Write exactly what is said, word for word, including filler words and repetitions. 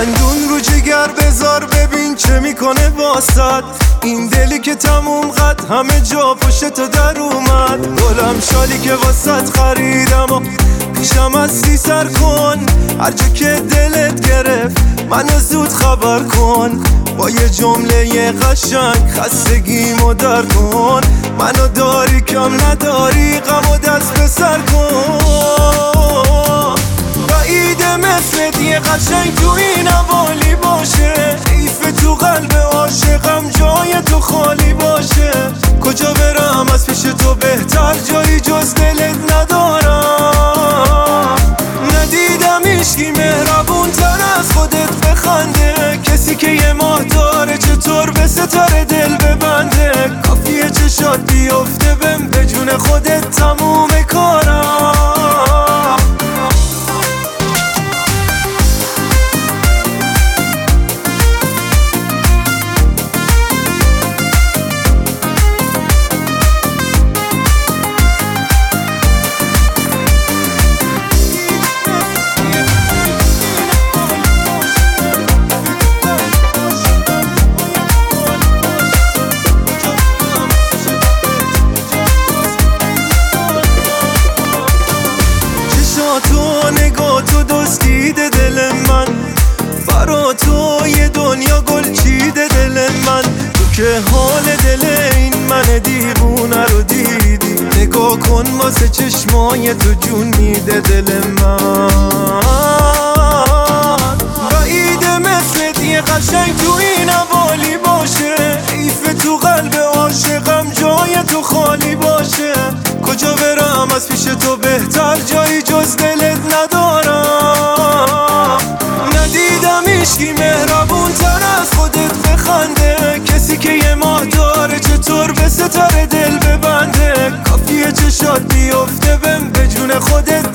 دندون رو جگر بذار ببین چه میکنه واسد. این دلی که تموم قد همه جا پشت تو در اومد. گلم شالی که واسد خریدم و پیشم هستی سر کن. هر جا که دلت گرفت منو زود خبر کن. با یه جمله قشنگ خستگیمو در کن. منو داری کم نداری غمو دست به سر کن. بعیده مثل یه قشنگ تو این حوالی باشه. حیف تو قلب عاشقم جای تو خالی باشه. کجا برم از پیش تو بهتر جایی جز دلت ندارم. ندیدم هیچکی مهربون تر از خودت بخنده. کسی که یه ماه داره چطور به ستاره دل ببنده. کافیه چشات بیفته بهم به جون خودت تموم کارم. تو نگاه تو دزدیده دل من. برا تو یه دنیا گل چیده دل من. تو که حال دل این من دیوونه رو دیدی. نگاه کن واسه چشمای تو جون میده دل من. بعیده مثل یه قشنگ تو این حوالی باشه. حیف تو قلب عاشقم جای تو خالی باشه. کجا برم از پیش تو بهتر جایی جز دلت ندارم. ندیدم هیچکی مهربون تر از خودت بخنده. کسی که یه ماه داره چطور به ستاره دل ببنده. کافیه چشات بیفته بهم به جون خودت